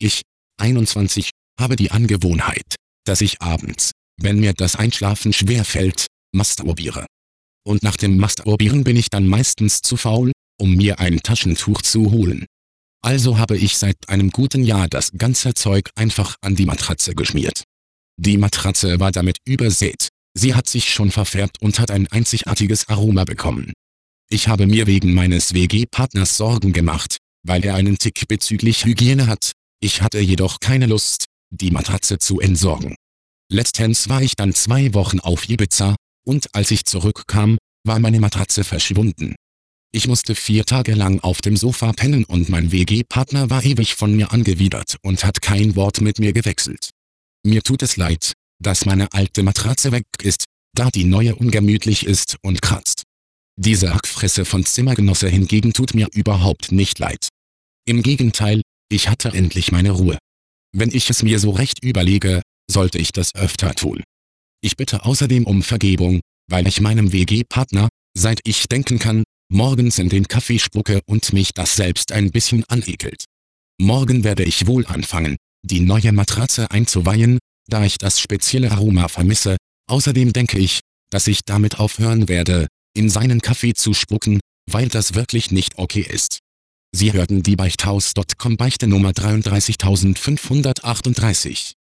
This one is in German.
Ich, 21, habe die Angewohnheit, dass ich abends, wenn mir das Einschlafen schwer fällt, masturbiere. Und nach dem Masturbieren bin ich dann meistens zu faul, um mir ein Taschentuch zu holen. Also habe ich seit einem guten Jahr das ganze Zeug einfach an die Matratze geschmiert. Die Matratze war damit übersät. Sie hat sich schon verfärbt und hat ein einzigartiges Aroma bekommen. Ich habe mir wegen meines WG-Partners Sorgen gemacht, weil er einen Tick bezüglich Hygiene hat. Ich hatte jedoch keine Lust, die Matratze zu entsorgen. Letztens war ich dann 2 Wochen auf Ibiza, und als ich zurückkam, war meine Matratze verschwunden. Ich musste 4 Tage lang auf dem Sofa pennen und mein WG-Partner war ewig von mir angewidert und hat kein Wort mit mir gewechselt. Mir tut es leid, dass meine alte Matratze weg ist, da die neue ungemütlich ist und kratzt. Diese Hackfresse von Zimmergenosse hingegen tut mir überhaupt nicht leid. Im Gegenteil, ich hatte endlich meine Ruhe. Wenn ich es mir so recht überlege, sollte ich das öfter tun. Ich bitte außerdem um Vergebung, weil ich meinem WG-Partner, seit ich denken kann, morgens in den Kaffee spucke und mich das selbst ein bisschen anekelt. Morgen werde ich wohl anfangen, die neue Matratze einzuweihen, da ich das spezielle Aroma vermisse. Außerdem denke ich, dass ich damit aufhören werde, in seinen Kaffee zu spucken, weil das wirklich nicht okay ist. Sie hörten die Beichthaus.com Beichte Nummer 33538.